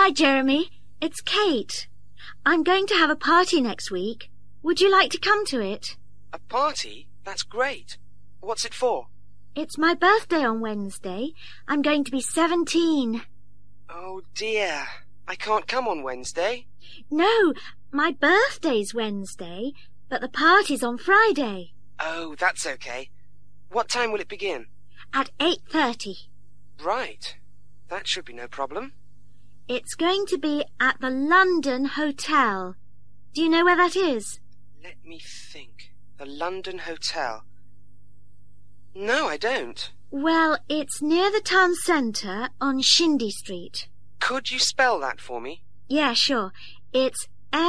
Hi, Jeremy. It's Kate. I'm going to have a party next week. Would you like to come to it? A party? That's great. What's it for? It's my birthday on Wednesday. I'm going to be 17. Oh dear. I can't come on Wednesday. No, my birthday's Wednesday, but the party's on Friday. Oh, that's okay. What time will it begin? At 8:30. Right. That should be no problem. It's going to be at the London Hotel. Do you know where that is? Let me think. The London Hotel. No, I don't. Well, it's near the town centre on Shindy Street. Could you spell that for me? Yeah, sure. It's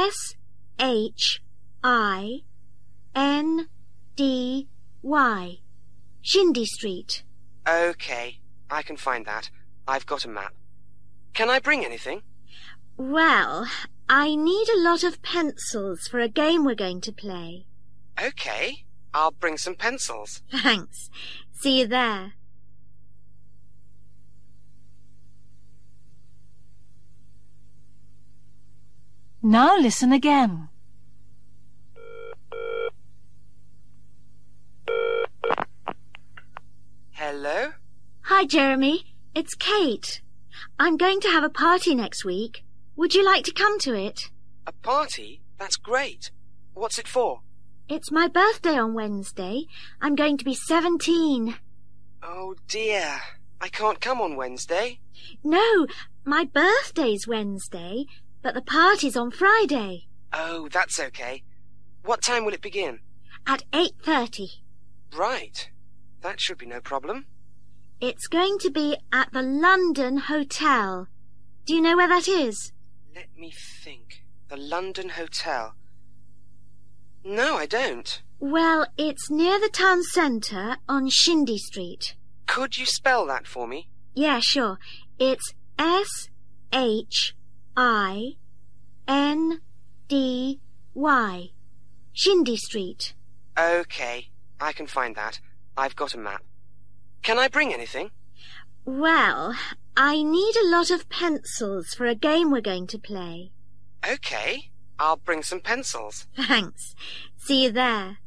SHINDY. Shindy Street. Okay, I can find that. I've got a map. Can I bring anything? Well, I need a lot of pencils for a game we're going to play. Okay, I'll bring some pencils. Thanks. See you there. Now listen again. Hello? Hi, Jeremy. It's Kate. I'm going to have a party next week. Would you like to come to it? A party? That's great. What's it for? It's my birthday on Wednesday. I'm going to be 17. Oh dear. I can't come on Wednesday. No, my birthday's Wednesday, but the party's on Friday. Oh, that's okay. What time will it begin? At 8:30. Right. That should be no problem. It's going to be at the London Hotel. Do you know where that is? Let me think. The London Hotel. No, I don't. Well, it's near the town centre on Shindy Street. Could you spell that for me? Yeah, sure. It's SHINDY. Shindy Street. Okay, I can find that. I've got a map. Can I bring anything? Well, I need a lot of pencils for a game we're going to play. Okay, I'll bring some pencils. Thanks. See you there.